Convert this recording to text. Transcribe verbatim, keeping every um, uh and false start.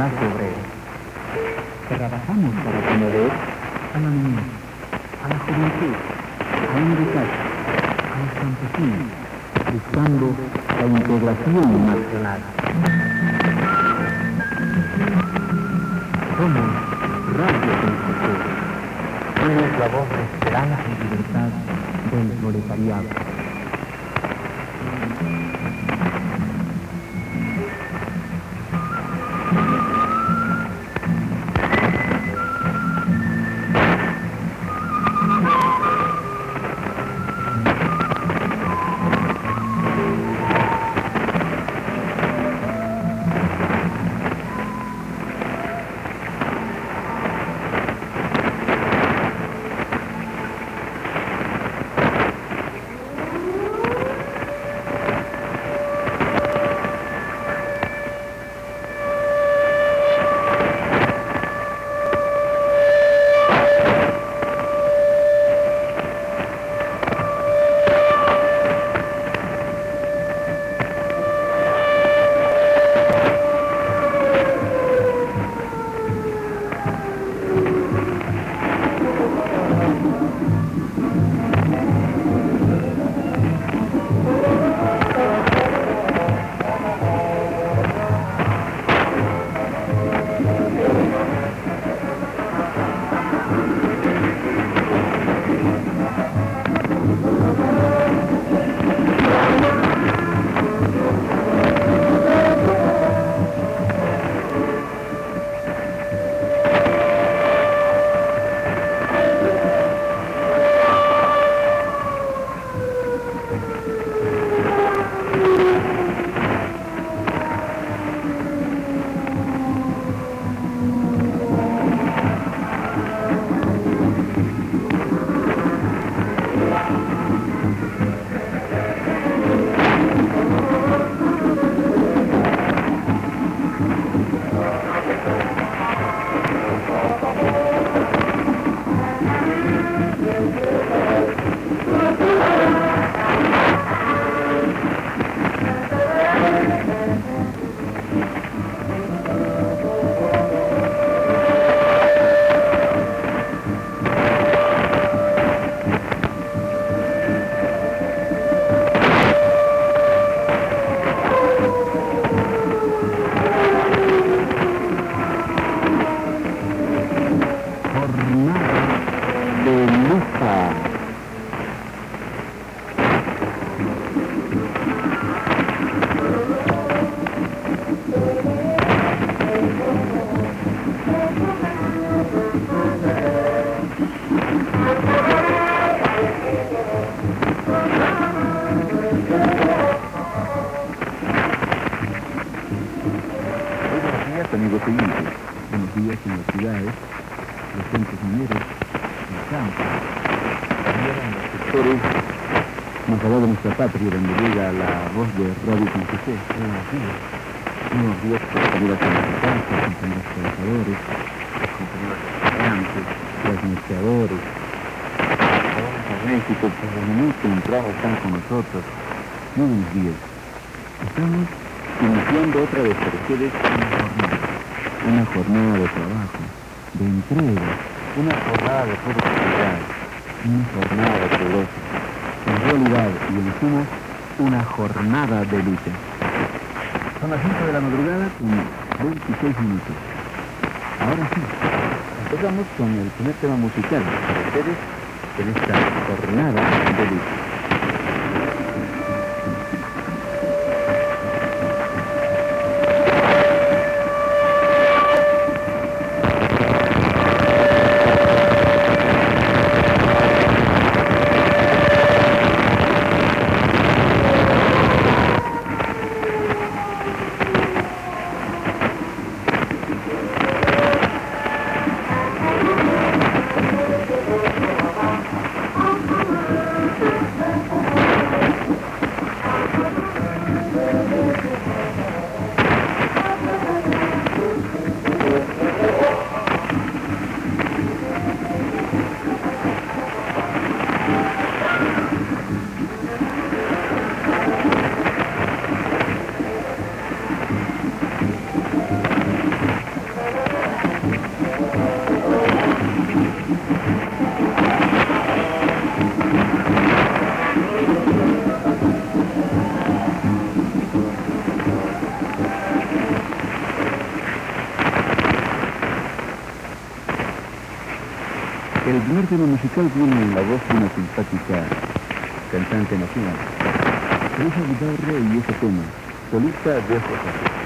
clase obrera. Trabajamos para promover a la niñez, a la juventud, a la casa, a los campesinos, buscando la integración nacional. Somos Radio Consultor. Somos la voz de esperanza y libertad del proletariado. Amigos oyentes, buenos días en las ciudades, los centros mineros, en el campo, también en los sectores más allá de nuestra patria, donde llega la voz de Radio San José. Buenos días. Buenos días, compañeros sindicatos, compañeros trabajadores, compañeros estudiantes, los negociadores, trabajadores de México, que desde muy temprano están con nosotros. Muy buenos días. Estamos iniciando otra vez para ustedes una jornada, una jornada de trabajo, de entrega, una jornada de productividad, una jornada de progreso, en realidad y en suma, una jornada de lucha. Son las cinco de la madrugada con veintiséis minutos. Ahora sí, empezamos con el primer tema musical para ustedes en esta jornada de lucha. El primer tema musical tiene la voz de una simpática cantante nacional. Teresa Guitarra y ese tema, Solita de Ojos Azules.